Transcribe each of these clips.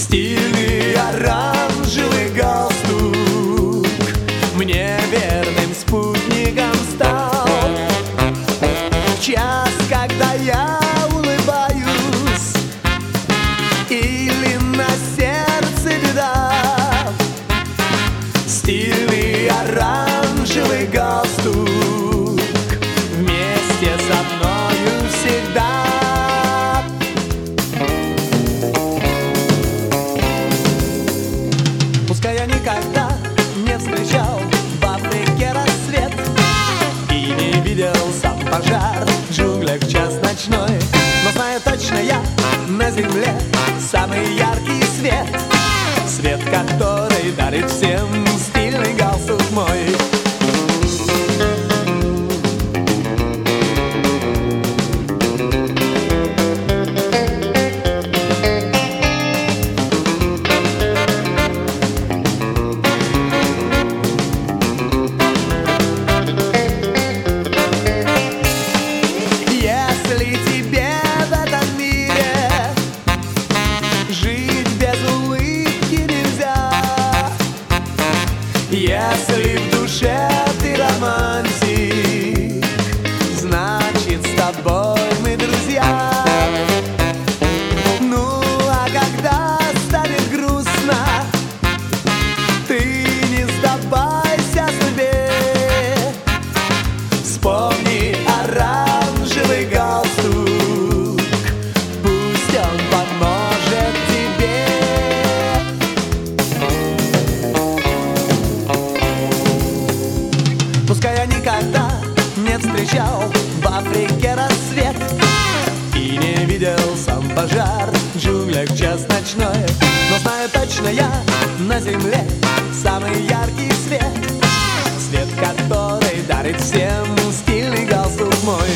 Стильный оранжевый галстук мне верным спутником стал. В час, когда я улыбаюсь или на сердце беда, стильный оранжевый галстук вместе со мною всегда. Пускай я никогда не встречал в Африке рассвет и не видел сам пожар в джунглях в час ночной, но знаю точно, я на земле самый яркий свет, свет, который дарит всем стильный галстук мой. Если тебе в этом мире жить без улыбки нельзя, если в душе ты романтик, значит с тобой мы друзья. Ну а когда станет грустно, ты не сдавайся судьбе, вспомни оранжевый галстук, пусть он поможет тебе. Пускай я никогда не встречал в Африке рассвет и не видел сам пожар в джунглях в час ночной, но знаю точно, я на земле самый яркий свет, свет, который дарит всем стильный галстук мой.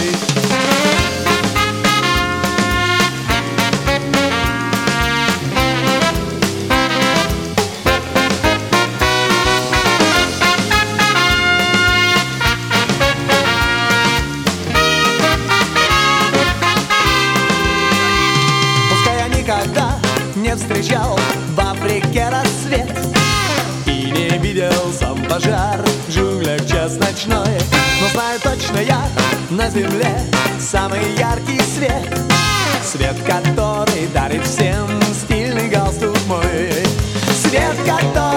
Никогда не встречал в Африке рассвет и не видел сам пожар в джунглях в час ночной, но знаю точно, я на земле самый яркий свет, свет, который дарит всем стильный галстук мой, свет, который